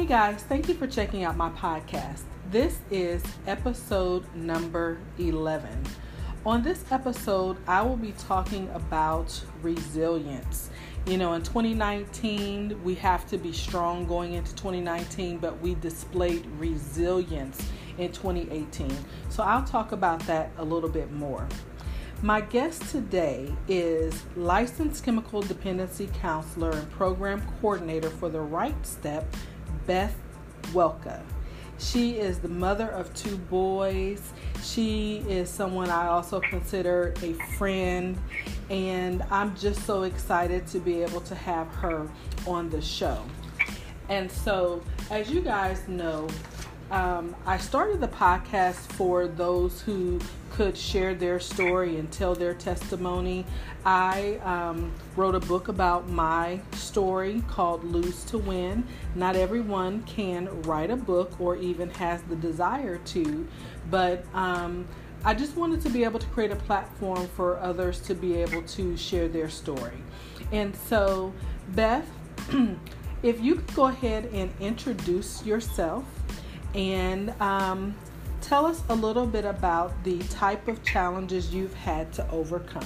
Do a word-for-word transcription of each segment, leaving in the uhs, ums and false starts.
Hey guys, thank you for checking out my podcast. This is episode number eleven. On this episode, I will be talking about resilience. You know, in twenty nineteen, we have to be strong going into twenty nineteen, but we displayed resilience in twenty eighteen. So I'll talk about that a little bit more. My guest today is licensed chemical dependency counselor and program coordinator for the Right Step, Beth Welka. She is the mother of two boys. She is someone I also consider a friend, and I'm just so excited to be able to have her on the show. And so, as you guys know, um, I started the podcast for those who could share their story and tell their testimony. I um, wrote a book about my story called Lose to Win. Not everyone can write a book or even has the desire to, but um, I just wanted to be able to create a platform for others to be able to share their story. And so, Beth, if you could go ahead and introduce yourself and um, tell us a little bit about the type of challenges you've had to overcome.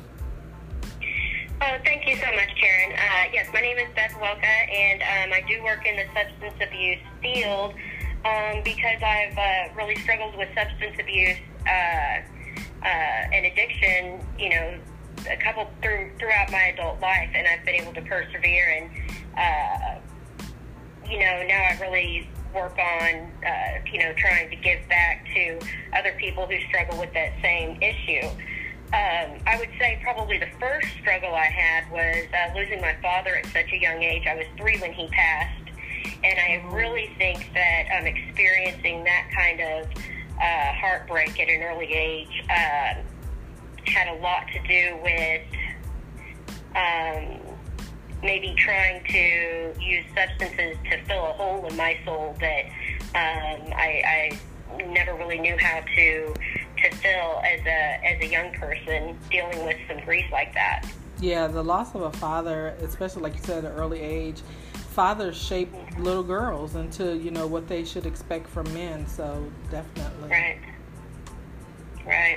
Oh, thank you so much, Karen. Uh, yes, my name is Beth Welka, and um, I do work in the substance abuse field um, because I've uh, really struggled with substance abuse uh, uh, and addiction, you know, a couple through, throughout my adult life, and I've been able to persevere, and, uh, you know, now I really work on, uh, you know, trying to give back to other people who struggle with that same issue. Um, I would say probably the first struggle I had was uh, losing my father at such a young age. I was three when he passed, and I really think that um, experiencing that kind of uh, heartbreak at an early age uh, had a lot to do with um, maybe trying to use substances to fill a hole in my soul that um, I, I never really knew how to to fill as a as a young person dealing with some grief like that. Yeah, the loss of a father, especially like you said at an early age, fathers shape little girls into, you know, what they should expect from men, so definitely. Right. Right.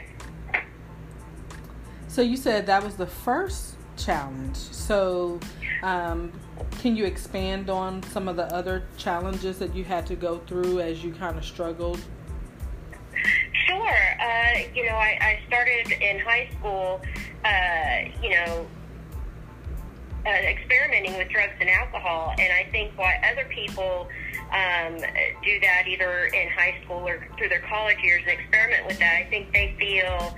So you said that was the first challenge. So um, can you expand on some of the other challenges that you had to go through as you kind of struggled? Sure. Uh, you know, I, I started in high school, uh, you know, uh, experimenting with drugs and alcohol, and I think why other people um, do that either in high school or through their college years and experiment with that, I think they feel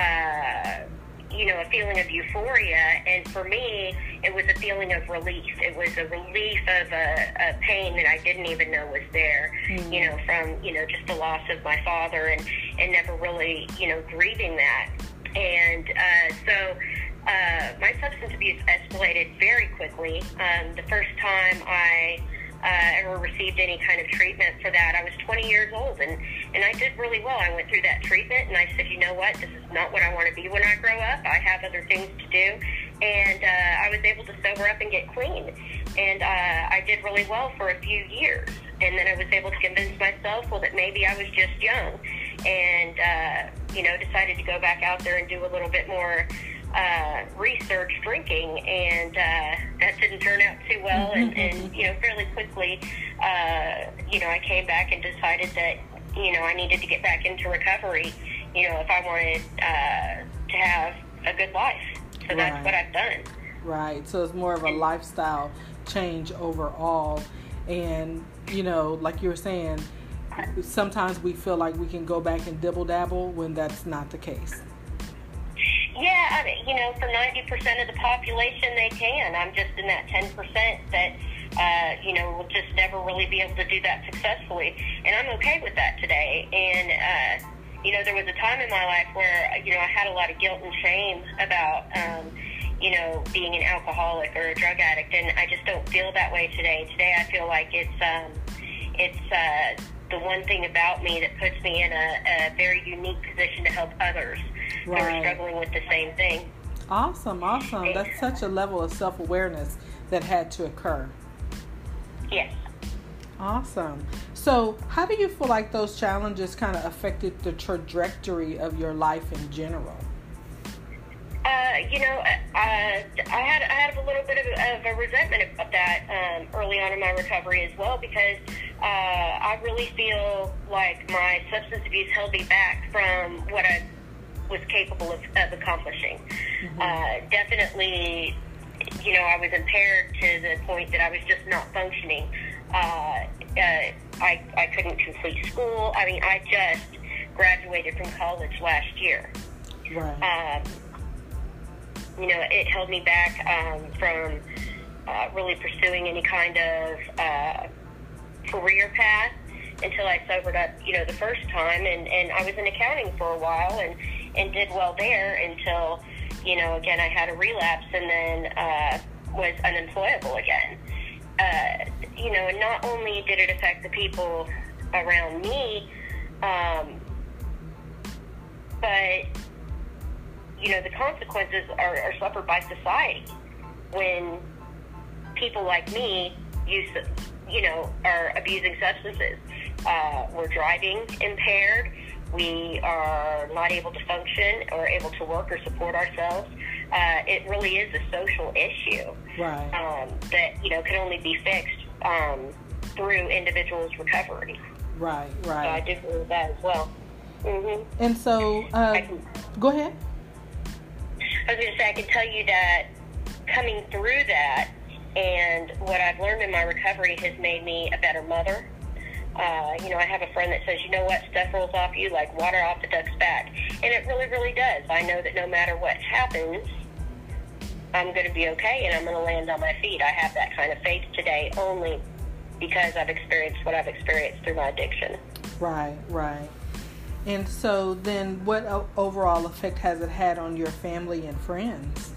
uh, you know, a feeling of euphoria, and for me, it was a feeling of relief. It was a relief of a, a pain that I didn't even know was there, mm. you know, from, you know, just the loss of my father and, and never really, you know, grieving that. And uh, so uh, my substance abuse escalated very quickly. Um, the first time I Uh, ever received any kind of treatment for that, I was twenty years old, and, and I did really well. I went through that treatment, and I said, you know what, this is not what I want to be when I grow up. I have other things to do, and uh, I was able to sober up and get clean, and uh, I did really well for a few years, and then I was able to convince myself, well, that maybe I was just young, and, uh, you know, decided to go back out there and do a little bit more uh, research drinking, and uh, that didn't turn out too well, and, and you know, fairly quickly, uh, you know, I came back and decided that, you know, I needed to get back into recovery, you know, if I wanted uh, to have a good life. So that's right. What I've done. Right. So it's more of a lifestyle change overall, and, you know, like you were saying, sometimes we feel like we can go back and dibble-dabble when that's not the case. Yeah, I mean, you know, for ninety percent of the population, they can. I'm just in that ten percent that, uh, you know, will just never really be able to do that successfully. And I'm okay with that today. And, uh, you know, there was a time in my life where, you know, I had a lot of guilt and shame about, um, you know, being an alcoholic or a drug addict. And I just don't feel that way today. Today I feel like it's, um, it's, uh, the one thing about me that puts me in a, a very unique position to help others right. who are struggling with the same thing. Awesome, awesome. That's such a level of self-awareness that had to occur. Yes. Awesome. So how do you feel like those challenges kind of affected the trajectory of your life in general? Uh, you know, uh, I had I had a little bit of, of a resentment of that um, early on in my recovery as well, because uh, I really feel like my substance abuse held me back from what I was capable of, of accomplishing. Mm-hmm. Uh, definitely, you know, I was impaired to the point that I was just not functioning. Uh, uh, I I couldn't complete school. I mean, I just graduated from college last year. Right. Um, you know, it held me back um, from uh, really pursuing any kind of uh, career path until I sobered up, you know, the first time. And, and I was in accounting for a while and, and did well there until, you know, again, I had a relapse and then uh, was unemployable again. Uh, you know, and not only did it affect the people around me, um, but you know, the consequences are, are suffered by society when people like me use, you know, are abusing substances. Uh, we're driving impaired. We are not able to function or able to work or support ourselves. Uh, it really is a social issue. Right. Um, that, you know, can only be fixed um, through individuals' recovery. Right, right. So I do believe that as well. Mm-hmm. And so, uh, can, go ahead. I was going to say, I can tell you that coming through that and what I've learned in my recovery has made me a better mother. Uh, you know, I have a friend that says, you know what, stuff rolls off you like water off the duck's back. And it really, really does. I know that no matter what happens, I'm going to be okay and I'm going to land on my feet. I have that kind of faith today only because I've experienced what I've experienced through my addiction. Right, right. And so then what overall effect has it had on your family and friends?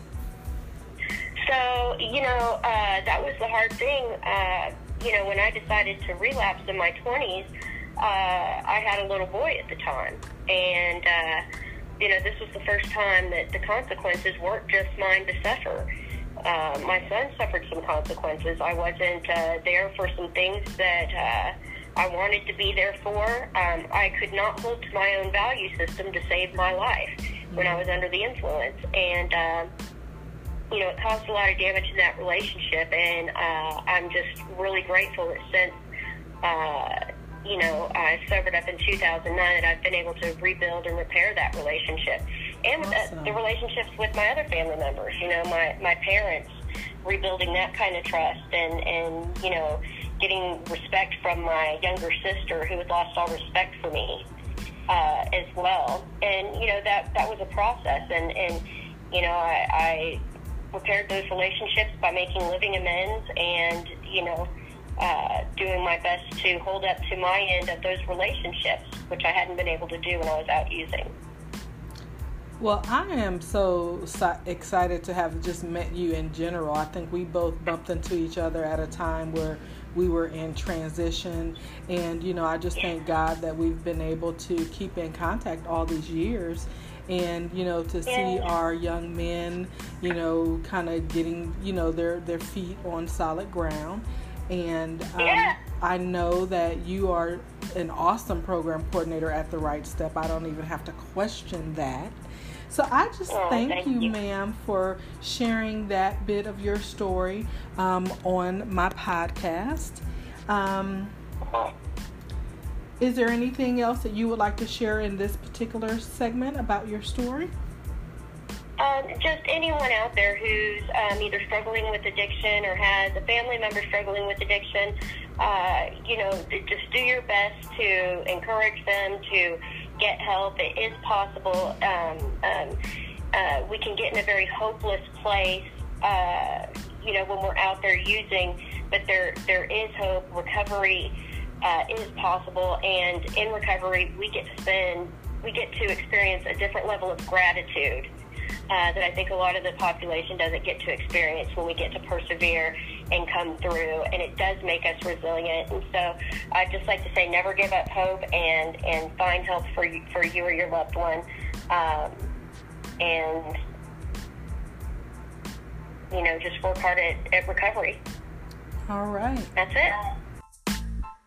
So, you know, uh, that was the hard thing. Uh, you know, when I decided to relapse in my twenties, uh, I had a little boy at the time. And, uh, you know, this was the first time that the consequences weren't just mine to suffer. Uh, my son suffered some consequences. I wasn't uh, there for some things that uh, I wanted to be there for. Um, I could not hold to my own value system to save my life when I was under the influence. And, uh, you know, it caused a lot of damage in that relationship. And uh, I'm just really grateful that since, uh, you know, I sobered up in two thousand nine that I've been able to rebuild and repair that relationship. And awesome. the, the relationships with my other family members, you know, my, my parents, rebuilding that kind of trust and, and, you know, getting respect from my younger sister who had lost all respect for me uh, as well. And, you know, that, that was a process. And, and you know, I, I repaired those relationships by making living amends and, you know, uh, doing my best to hold up to my end of those relationships, which I hadn't been able to do when I was out using. Well, I am so excited to have just met you in general. I think we both bumped into each other at a time where we were in transition. And, you know, I just thank God that we've been able to keep in contact all these years. And, you know, to see our young men, you know, kind of getting, you know, their, their feet on solid ground. And um, yeah. I know that you are an awesome program coordinator at The Right Step. I don't even have to question that. So I just oh, thank, thank you, you, ma'am, for sharing that bit of your story um, on my podcast. Um, is there anything else that you would like to share in this particular segment about your story? Um, just anyone out there who's um, either struggling with addiction or has a family member struggling with addiction, uh, you know, just do your best to encourage them to get help. It is possible. Um, um, uh, we can get in a very hopeless place, uh, you know, when we're out there using, but there there is hope. Recovery uh, is possible, and in recovery, we get to spend, we get to experience a different level of gratitude uh, that I think a lot of the population doesn't get to experience when we get to persevere and come through, and it does make us resilient. And so I'd just like to say never give up hope and, and find help for you, for you or your loved one. Um, and, you know, just work hard at, at recovery. All right. That's it.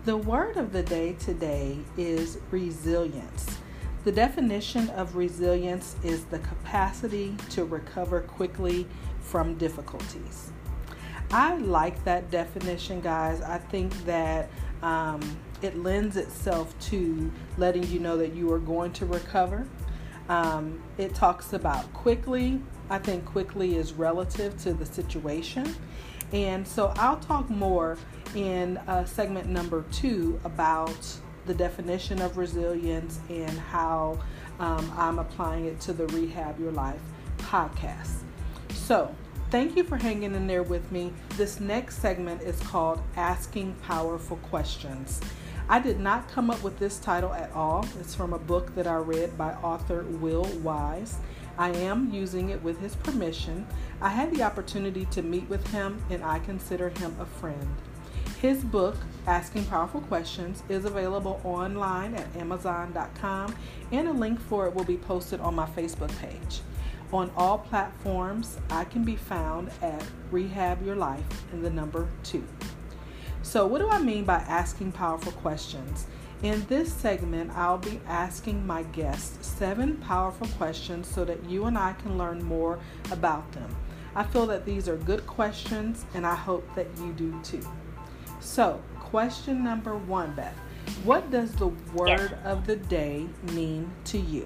The word of the day today is resilience. The definition of resilience is the capacity to recover quickly from difficulties. I like that definition, guys. I think that um, it lends itself to letting you know that you are going to recover. Um, it talks about quickly. I think quickly is relative to the situation. And so I'll talk more in uh, segment number two about the definition of resilience and how um, I'm applying it to the Rehab Your Life podcast. So thank you for hanging in there with me. This next segment is called Asking Powerful Questions. I did not come up with this title at all. It's from a book that I read by author Will Wise. I am using it with his permission. I had the opportunity to meet with him, and I consider him a friend. His book, Asking Powerful Questions, is available online at amazon dot com, and a link for it will be posted on my Facebook page. On all platforms, I can be found at Rehab Your Life in the number two. So what do I mean by asking powerful questions? In this segment, I'll be asking my guests seven powerful questions so that you and I can learn more about them. I feel that these are good questions, and I hope that you do too. So, question number one, Beth. What does the word yes. of the day mean to you?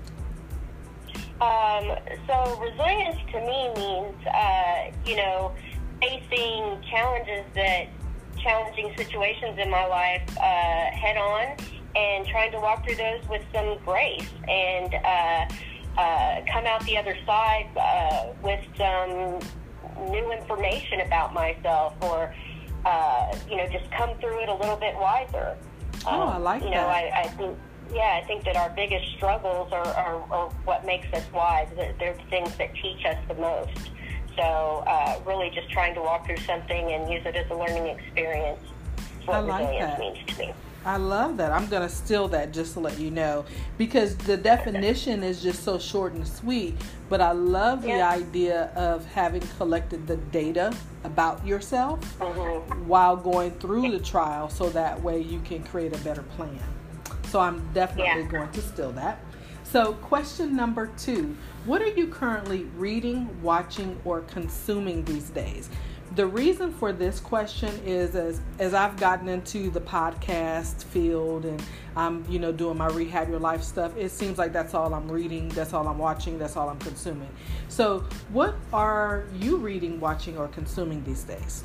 Um, so, resilience to me means, uh, you know, facing challenges that challenging situations in my life uh, head on and trying to walk through those with some grace and uh, uh, come out the other side uh, with some new information about myself, or uh, you know, just come through it a little bit wiser. Oh, um, I like you that. know, I, I think, yeah, I think that our biggest struggles are, are, are what makes us wise. They're the things that teach us the most. So uh, really just trying to walk through something and use it as a learning experience is what I like resilience that. means to me. I love that. I'm going to steal that just to let you know, because the definition is just so short and sweet, but I love the yeah. idea of having collected the data about yourself mm-hmm. while going through the trial, so that way you can create a better plan. So I'm definitely yeah. going to steal that. So question number two, what are you currently reading, watching, or consuming these days? The reason for this question is as, as I've gotten into the podcast field and I'm, you know, doing my Rehab Your Life stuff, it seems like that's all I'm reading, that's all I'm watching, that's all I'm consuming. So what are you reading, watching, or consuming these days?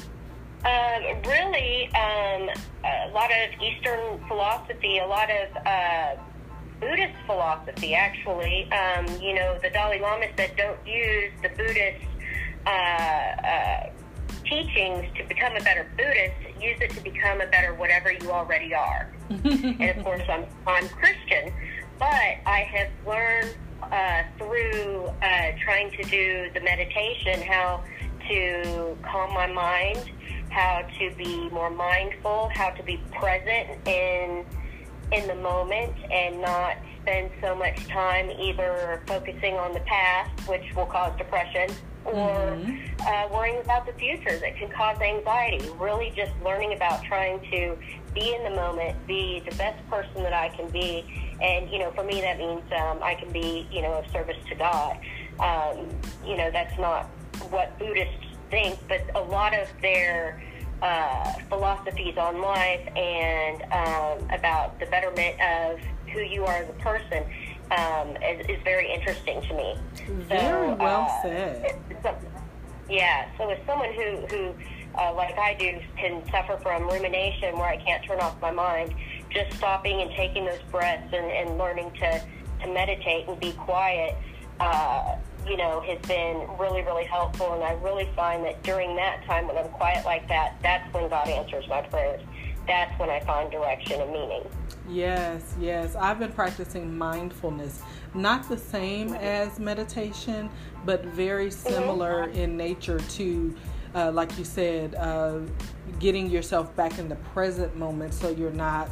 Um, really, um, a lot of Eastern philosophy, a lot of uh, Buddhist philosophy, actually. Um, you know, the Dalai Lama said don't use the Buddhist uh, uh, teachings to become a better Buddhist. Use it to become a better whatever you already are. And, of course, I'm, I'm Christian, but I have learned uh, through uh, trying to do the meditation how to calm my mind, how to be more mindful, how to be present in in the moment and not spend so much time either focusing on the past, which will cause depression, or mm-hmm. uh, worrying about the future that can cause anxiety. Really just learning about trying to be in the moment, be the best person that I can be. And, you know, for me that means um, I can be, you know, of service to God. Um, you know, that's not what Buddhists think, but a lot of their Uh, philosophies on life and um, about the betterment of who you are as a person um, is, is very interesting to me. Very so, well uh, said. Yeah, so as someone who, who uh, like I do, can suffer from rumination where I can't turn off my mind, just stopping and taking those breaths and, and learning to, to meditate and be quiet, uh, you know, has been really, really helpful. And I really find that during that time when I'm quiet like that, that's when God answers my prayers. That's when I find direction and meaning. Yes, yes. I've been practicing mindfulness. Not the same as meditation, but very similar mm-hmm. in nature to, uh, like you said, uh, getting yourself back in the present moment so you're not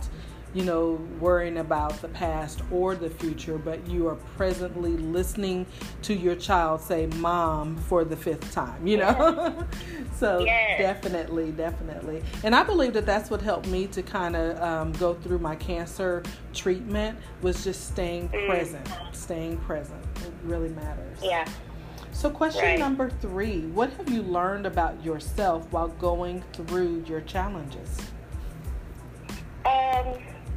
you know, worrying about the past or the future, but you are presently listening to your child say mom for the fifth time, you know? Yes. So yes. definitely, definitely. And I believe that that's what helped me to kind of um, go through my cancer treatment, was just staying mm. present, staying present. It really matters. Yeah. So question right. number three, what have you learned about yourself while going through your challenges? Um,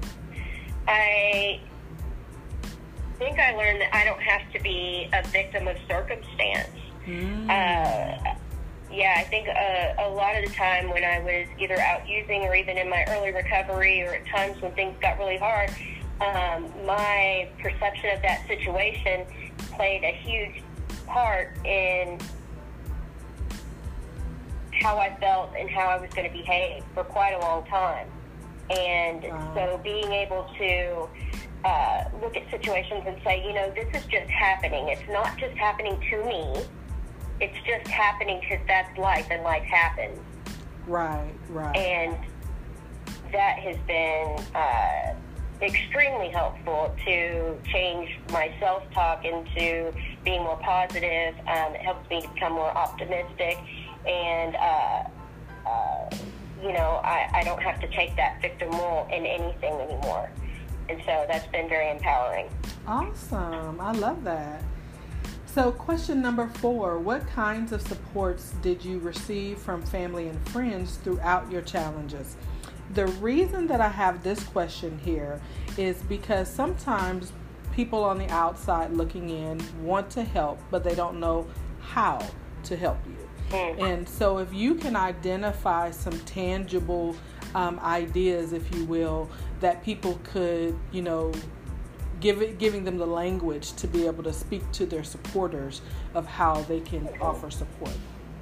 I think I learned that I don't have to be a victim of circumstance. Mm. Uh, yeah, I think uh, a lot of the time when I was either out using or even in my early recovery or at times when things got really hard, um, my perception of that situation played a huge part in how I felt and how I was going to behave for quite a long time. And wow. so being able to uh, look at situations and say, you know, this is just happening. It's not just happening to me. It's just happening because that's life, and life happens. Right, right. And that has been uh, extremely helpful to change my self-talk into being more positive. Um, it helps me to become more optimistic. And, uh, uh, you know, I, I don't have to take that victim role in anything anymore. And so that's been very empowering. Awesome. I love that. So question number four, what kinds of supports did you receive from family and friends throughout your challenges? The reason that I have this question here is because sometimes people on the outside looking in want to help, but they don't know how to help you. Mm. And so if you can identify some tangible um, ideas, if you will, that people could, you know, give it, giving them the language to be able to speak to their supporters of how they can mm-hmm. offer support.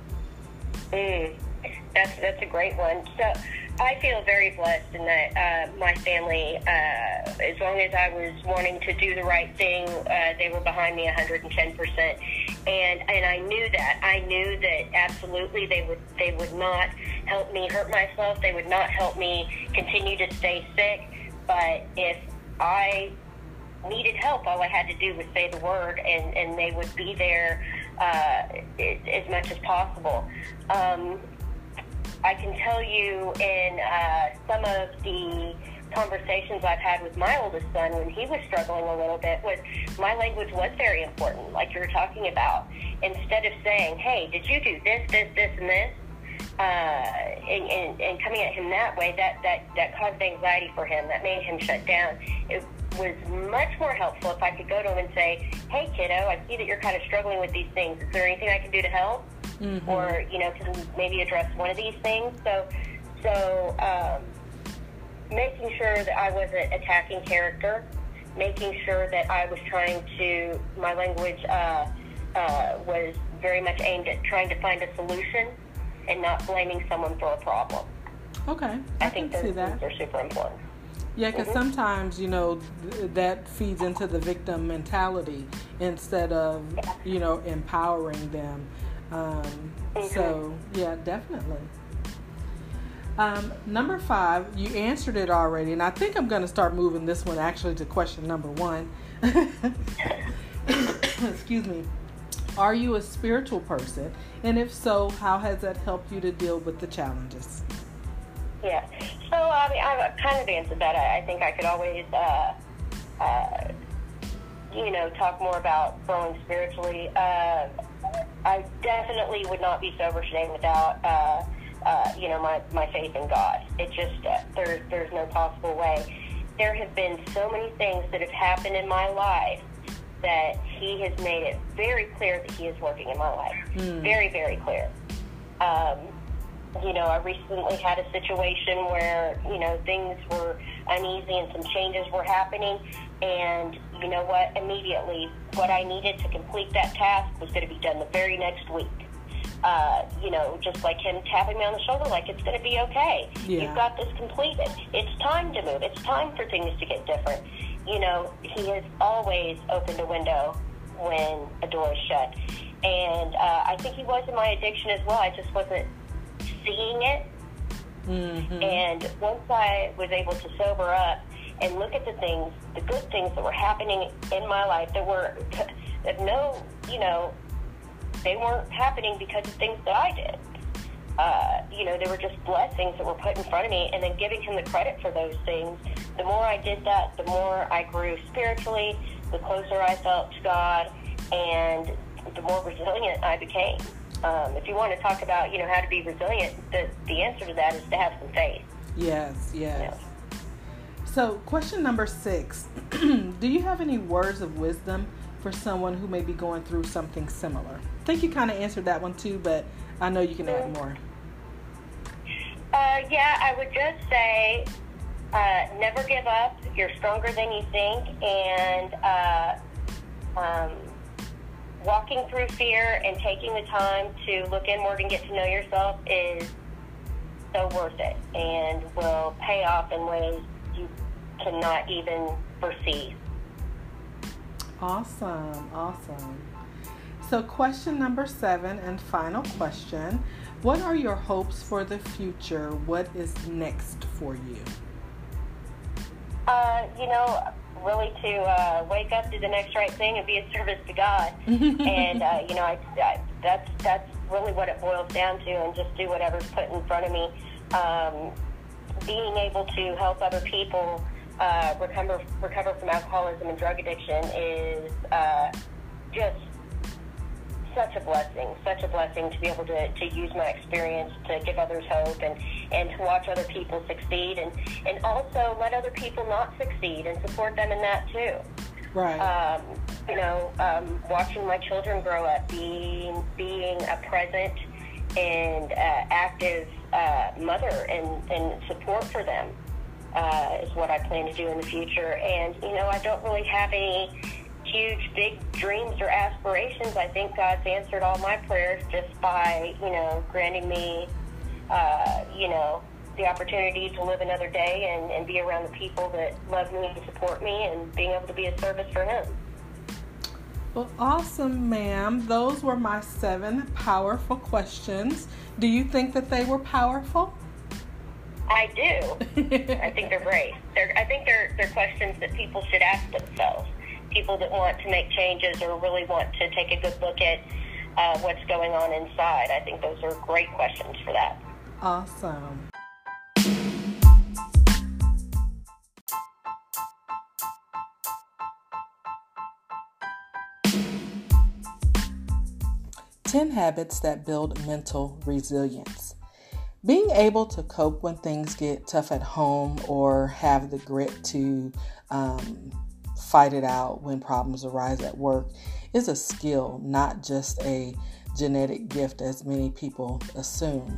Mm. That's that's a great one. So I feel very blessed in that uh, my family, uh, as long as I was wanting to do the right thing, uh, they were behind me one hundred ten percent. And and I knew that. I knew that absolutely they would they would not help me hurt myself. They would not help me continue to stay sick. But if I needed help, all I had to do was say the word, and, and they would be there uh, as much as possible. Um, I can tell you in uh, some of the conversations I've had with my oldest son when he was struggling a little bit, was my language was very important, like you were talking about. Instead of saying, hey, did you do this, this, this, and this, uh, and, and, and coming at him that way, that, that, that caused anxiety for him. That made him shut down. It was much more helpful if I could go to him and say, hey, kiddo, I see that you're kind of struggling with these things. Is there anything I can do to help? Mm-hmm. Or, you know, can we maybe address one of these things? So, so um, making sure that I wasn't attacking character, making sure that I was trying to, my language uh, uh, was very much aimed at trying to find a solution and not blaming someone for a problem. Okay, I, I think can those see that. things are super important. Yeah, because mm-hmm. sometimes, you know, th- that feeds into the victim mentality instead of, you know, empowering them. Um, mm-hmm. So, yeah, definitely. Um, number five, you answered it already, and I think I'm going to start moving this one actually to question number one. Excuse me. Are you a spiritual person? And if so, how has that helped you to deal with the challenges? Yeah. So, I mean, I've kind of answered that. I, I think I could always, uh, uh, you know, talk more about growing spiritually. Uh, I definitely would not be sober today without, uh, uh, you know, my, my faith in God. It just, uh, there, there's no possible way. There have been so many things that have happened in my life that He has made it very clear that He is working in my life. Mm. Very, very clear. Um, you know, I recently had a situation where, you know, things were uneasy and some changes were happening. And you know what? Immediately, what I needed to complete that task was going to be done the very next week. Uh, you know, just like Him tapping me on the shoulder like it's going to be okay. Yeah. You've got this completed. It's time to move. It's time for things to get different. You know, He has always opened a window when a door is shut. And uh, I think He was in my addiction as well. I just wasn't seeing it. Mm-hmm. And once I was able to sober up and look at the things, the good things that were happening in my life that were, that no, you know, they weren't happening because of things that I did. Uh, you know, they were just blessings that were put in front of me, and then giving him the credit for those things. The more I did that, the more I grew spiritually, the closer I felt to God, and the more resilient I became. Um, if you want to talk about, you know, how to be resilient, the, the answer to that is to have some faith. Yes, yes. You know? So, question number six. Do you have any words of wisdom for someone who may be going through something similar? I think you kind of answered that one too, but I know you can add more. Uh, yeah, I would just say, uh, never give up. You're stronger than you think, and uh, um, walking through fear and taking the time to look inward and get to know yourself is so worth it, and will pay off in ways you cannot even foresee. Awesome, awesome. So question number seven and final question. What are your hopes for the future? What is next for you? Uh, you know, really to uh, wake up, do the next right thing, and be a service to God. and, uh, you know, I, I, that's that's really what it boils down to, and just do whatever's put in front of me. Um, being able to help other people uh, recover, recover from alcoholism and drug addiction is uh, just such a blessing, such a blessing to be able to, to use my experience to give others hope, and, and to watch other people succeed, and, and also let other people not succeed and support them in that too. Right. Um, you know, um, watching my children grow up, being, being a present and uh, active uh, mother and, and support for them uh, is what I plan to do in the future. And, you know, I don't really have any huge, big dreams or aspirations. I think God's answered all my prayers just by, you know, granting me, uh, you know, the opportunity to live another day and, and be around the people that love me and support me, and being able to be a service for Him. Well, awesome, ma'am. Those were my seven powerful questions. Do you think that they were powerful? I do. I think they're great. They're, I think they're, they're questions that people should ask themselves. People that want to make changes or really want to take a good look at uh, what's going on inside. I think those are great questions for that. Awesome. ten habits that build mental resilience. Being able to cope when things get tough at home, or have the grit to um, fight it out when problems arise at work, is a skill, not just a genetic gift as many people assume.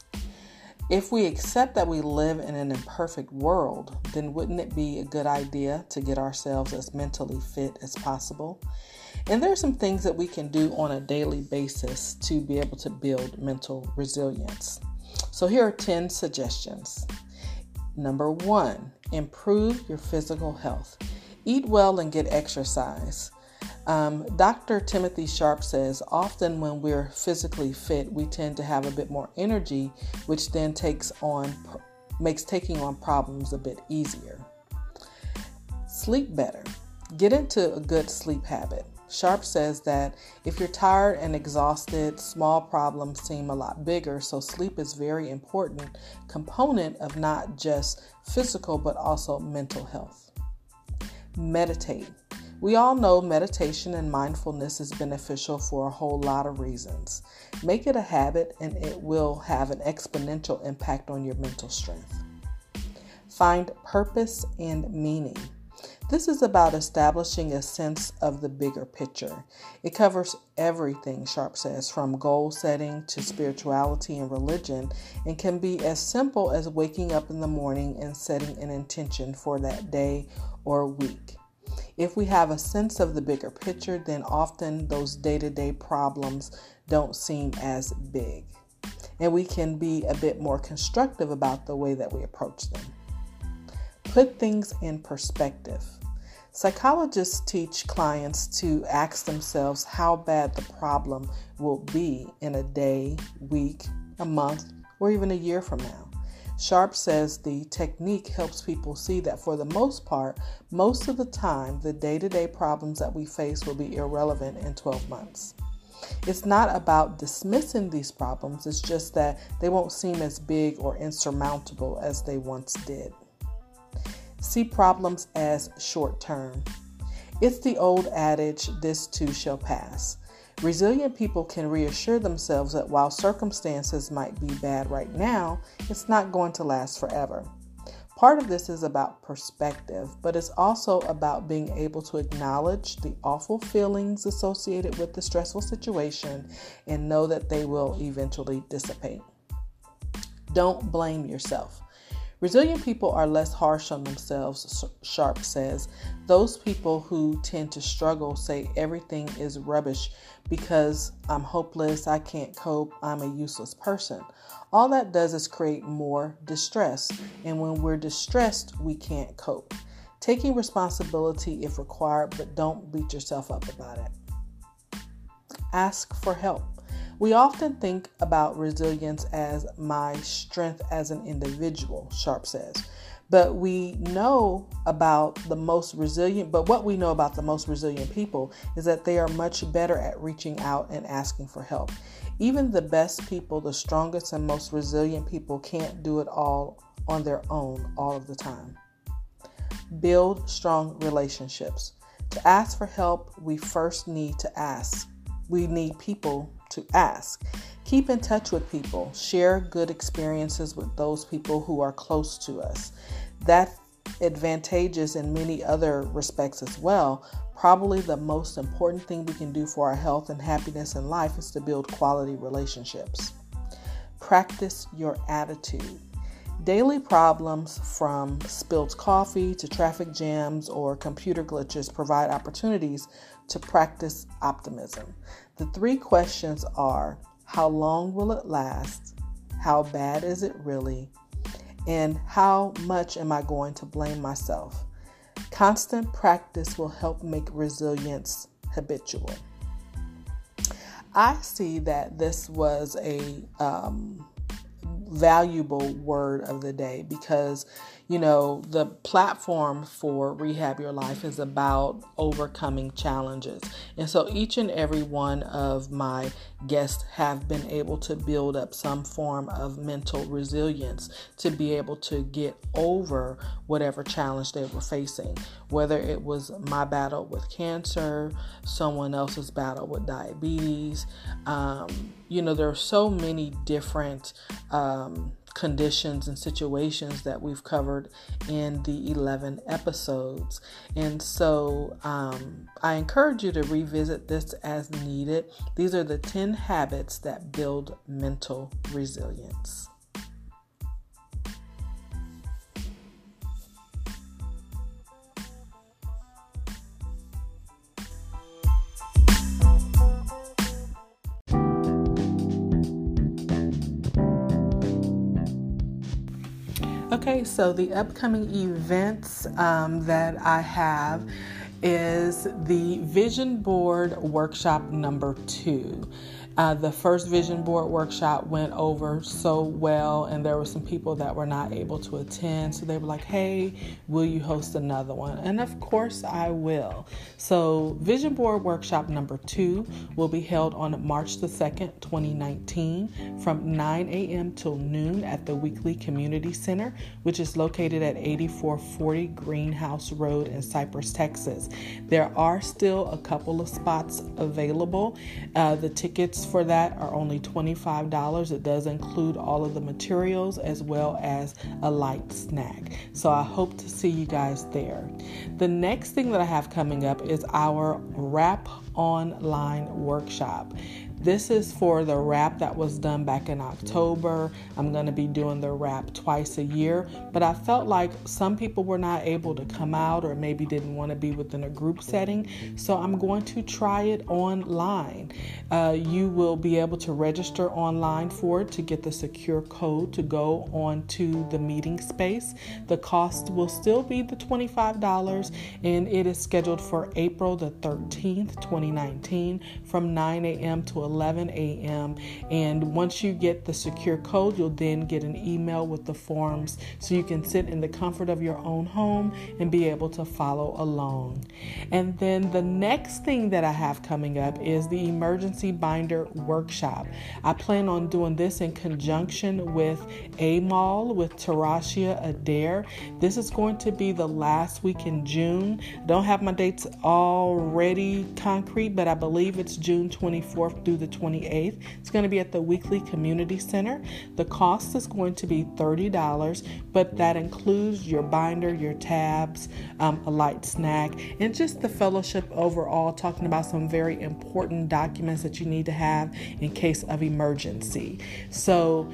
If we accept that we live in an imperfect world, then wouldn't it be a good idea to get ourselves as mentally fit as possible? And there are some things that we can do on a daily basis to be able to build mental resilience. So here are ten suggestions. Number one, improve your physical health. Eat well and get exercise. Um, Doctor Timothy Sharp says, often when we're physically fit, we tend to have a bit more energy, which then takes on makes taking on problems a bit easier. Sleep better. Get into a good sleep habit. Sharp says that if you're tired and exhausted, small problems seem a lot bigger, so sleep is a very important component of not just physical but also mental health. Meditate. We all know meditation and mindfulness is beneficial for a whole lot of reasons. Make it a habit and it will have an exponential impact on your mental strength. Find purpose and meaning. This is about establishing a sense of the bigger picture. It covers everything, Sharp says, from goal setting to spirituality and religion, and can be as simple as waking up in the morning and setting an intention for that day or week. If we have a sense of the bigger picture, then often those day-to-day problems don't seem as big, and we can be a bit more constructive about the way that we approach them. Put things in perspective. Psychologists teach clients to ask themselves how bad the problem will be in a day, week, a month, or even a year from now. Sharp says the technique helps people see that for the most part, most of the time, the day-to-day problems that we face will be irrelevant in twelve months. It's not about dismissing these problems, it's just that they won't seem as big or insurmountable as they once did. See problems as short-term. It's the old adage, this too shall pass. Resilient people can reassure themselves that while circumstances might be bad right now, it's not going to last forever. Part of this is about perspective, but it's also about being able to acknowledge the awful feelings associated with the stressful situation and know that they will eventually dissipate. Don't blame yourself. Resilient people are less harsh on themselves, Sharp says. Those people who tend to struggle say everything is rubbish because I'm hopeless, I can't cope, I'm a useless person. All that does is create more distress, and when we're distressed, we can't cope. Taking responsibility if required, but don't beat yourself up about it. Ask for help. We often think about resilience as my strength as an individual, Sharp says. But we know about the most resilient, but what we know about the most resilient people is that they are much better at reaching out and asking for help. Even the best people, the strongest and most resilient people can't do it all on their own all of the time. Build strong relationships. To ask for help, we first need to ask. We need people to ask. Keep in touch with people. Share good experiences with those people who are close to us. That's advantageous in many other respects as well. Probably the most important thing we can do for our health and happiness in life is to build quality relationships. Practice your attitude. Daily problems from spilled coffee to traffic jams or computer glitches provide opportunities to practice optimism. The three questions are, how long will it last? How bad is it really? And how much am I going to blame myself? Constant practice will help make resilience habitual. I see that this was a um, valuable word of the day because, you know, the platform for Rehab Your Life is about overcoming challenges. And so each and every one of my guests have been able to build up some form of mental resilience to be able to get over whatever challenge they were facing, whether it was my battle with cancer, someone else's battle with diabetes. Um, you know, there are so many different um, conditions and situations that we've covered in the eleven episodes. And so um, I encourage you to revisit this as needed. These are the ten habits that build mental resilience. Okay, so the upcoming events um, that I have is the Vision Board Workshop number two. Uh, the first Vision Board Workshop went over so well, and there were some people that were not able to attend. So they were like, hey, will you host another one? And of course I will. So Vision Board Workshop number two will be held on March the second, twenty nineteen from nine a.m. till noon at the Weekly Community Center, which is located at eighty-four forty Greenhouse Road in Cypress, Texas. There are still a couple of spots available. Uh, the tickets for that are only twenty-five dollars. It does include all of the materials as well as a light snack. So I hope to see you guys there. The next thing that I have coming up is our Wrap Online Workshop. This is for the wrap that was done back in October. I'm going to be doing the wrap twice a year, but I felt like some people were not able to come out or maybe didn't want to be within a group setting. So I'm going to try it online. Uh, you will be able to register online for it to get the secure code to go on to the meeting space. The cost will still be the twenty-five dollars, and it is scheduled for April the thirteenth, twenty nineteen from nine a.m. to eleven a.m. And once you get the secure code, you'll then get an email with the forms so you can sit in the comfort of your own home and be able to follow along. And then the next thing that I have coming up is the Emergency Binder Workshop. I plan on doing this in conjunction with A M O L, with Tarashia Adair. This is going to be the last week in June. I don't have my dates already concrete, but I believe it's June twenty-fourth through the twenty-eighth. It's going to be at the Weekly Community Center. The cost is going to be thirty dollars, but that includes your binder, your tabs, um, a light snack, and just the fellowship overall, talking about some very important documents that you need to have in case of emergency. So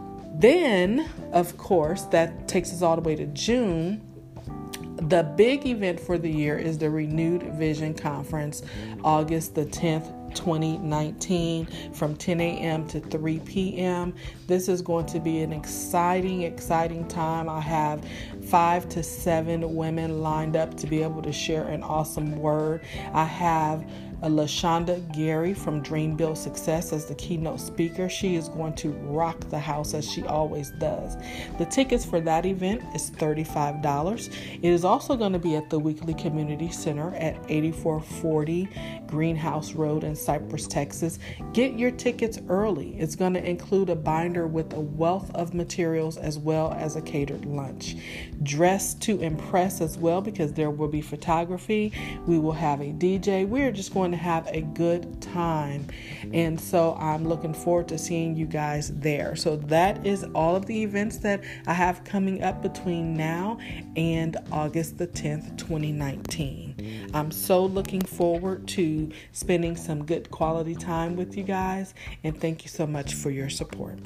then, of course, that takes us all the way to June. The big event for the year is the Renewed Vision Conference, August the tenth, twenty nineteen, from ten a.m. to three p.m. This is going to be an exciting, exciting time. I have five to seven women lined up to be able to share an awesome word. I have uh, LaShonda Gary from Dream Build Success as the keynote speaker. She is going to rock the house as she always does. The tickets for that event is thirty-five dollars. It is also going to be at the Weekly Community Center at eighty-four forty Greenhouse Road in Cypress, Texas. Get your tickets early. It's going to include a binder with a wealth of materials as well as a catered lunch. Dress to impress as well, because there will be photography. We will have a D J. We're just going to have a good time. And so I'm looking forward to seeing you guys there. So that is all of the events that I have coming up between now and August the tenth, twenty nineteen. I'm so looking forward to spending some good quality time with you guys, and thank you so much for your support.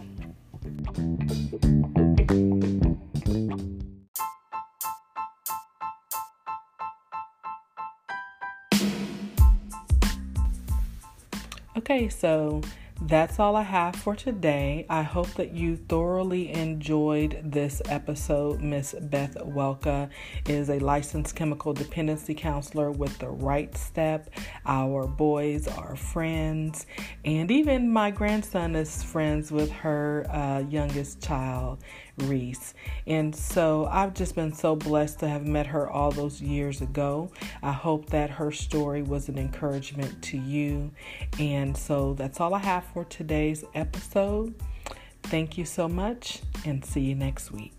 Okay, so that's all I have for today. I hope that you thoroughly enjoyed this episode. Miss Beth Welka is a licensed chemical dependency counselor with The Right Step. Our boys are friends, and even my grandson is friends with her uh, youngest child, Reese. And so I've just been so blessed to have met her all those years ago. I hope that her story was an encouragement to you. And so that's all I have for today's episode. Thank you so much, and see you next week.